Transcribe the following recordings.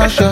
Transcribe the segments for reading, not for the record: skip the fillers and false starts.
pressure.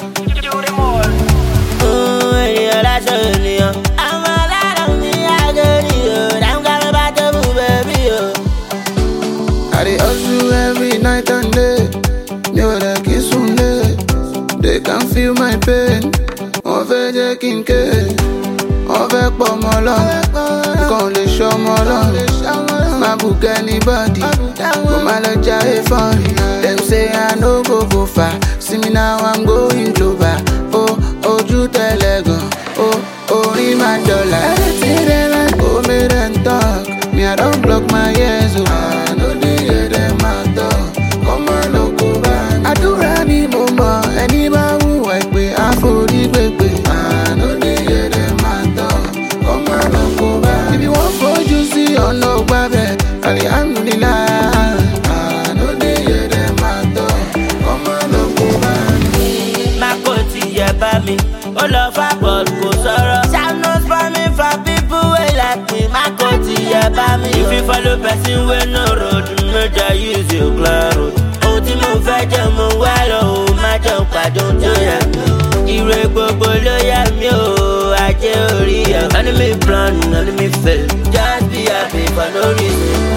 I dey hustle every night and day. Mi ò rẹ̀ kí sùn lé. They can feel my pain. Wọ́n fẹ́ jẹ́ kí n ké. Wọ́n fẹ́ pọ̀ mọ́ lọ́rùn. Nǹkan lè ṣọmọ lọ́rùn. Má book anybody. Mo máa lọ jáde fọ́ọ̀rì. Dem say I no go far. See me now I'm going global. Ojú tẹ́lẹ̀ gan. Orí máa dọ̀là. Anything they like, go make them talk. Me I don block my ears o. I no dey hear them at all. Come on, no go back. Àdúrà ni mo mọ̀, ẹni bá hùwà pé àforí gbègbè. I no dey hear them at all. Come on, no go back. If you wan fojú sí ọ̀nà ògbàbẹ̀, alihamudulilá. I no dey hear them at all. Come on, no go back. Má kò tiẹ̀ bá mi, ó lọ fà bọ́ọ̀lù kò sọ̀rọ̀. Shout no for me for people wey like me. Má kò tiẹ̀ bá mi. If you follow person wey no road, make I use your clear road. Ohun tí mo fẹ́ jẹ́ mo wá lọ, òun má jẹun pàdé ohun tó yẹ mí. Ire gbogbo ló yẹ mí o, ajé orí ẹ̀. Enemy plan, enemy fail, just be happy for no reason.